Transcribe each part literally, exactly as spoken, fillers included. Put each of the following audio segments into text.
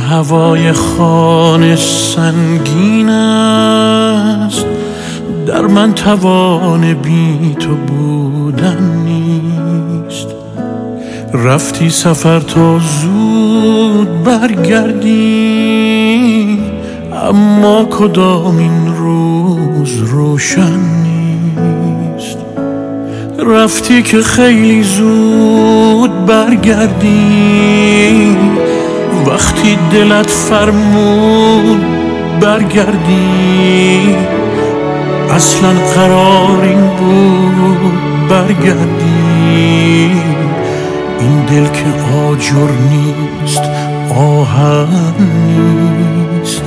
هوای خانه سنگین است، در من توان بی تو بودن نیست. رفتی سفر تا زود برگردی، اما کدام این روز روشن نیست. رفتی که خیلی زود برگردی، وقتی دلت فرمود برگردی. اصلا قرار این بود برگردی، این دل که آجر نیست آهن نیست.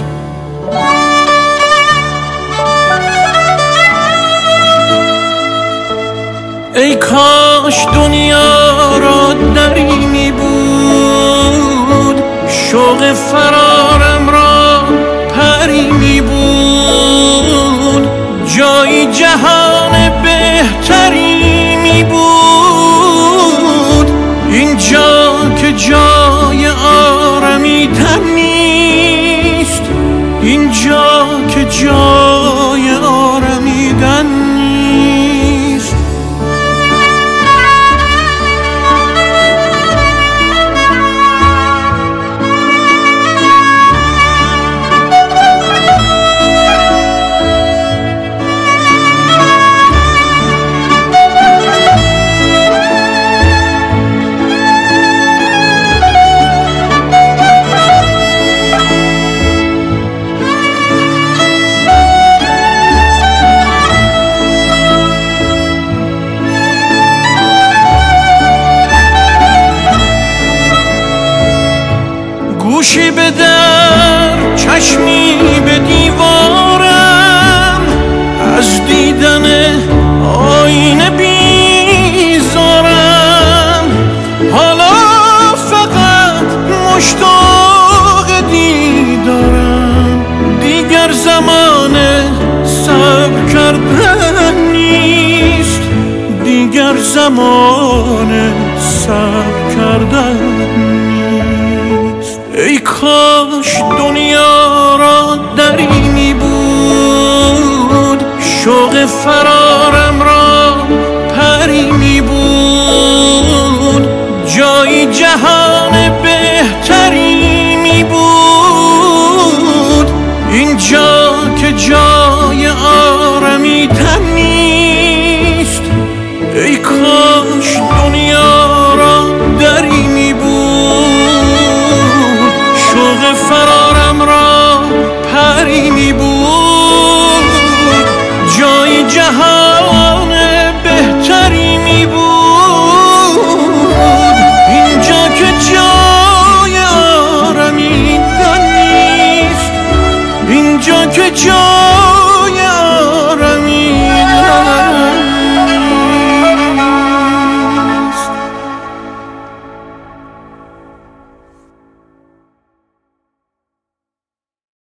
ای کاش دنیا را دری می بود، شوق فرارم را پری می بود، جایی جهان بهتری می بود. اینجا که جای آرمیدن نیست، اینجا که جای آرمیدن نیست. گوشی به در، چشمی به دیوارم، از دیدن آینه بیزارم. حالا فقط مشتاق دیدارم، دیگر زمان صبر کردن نیست، دیگر زمان صبر کردن نیست. ای کاش دنیا را دری می بود، شوق فرار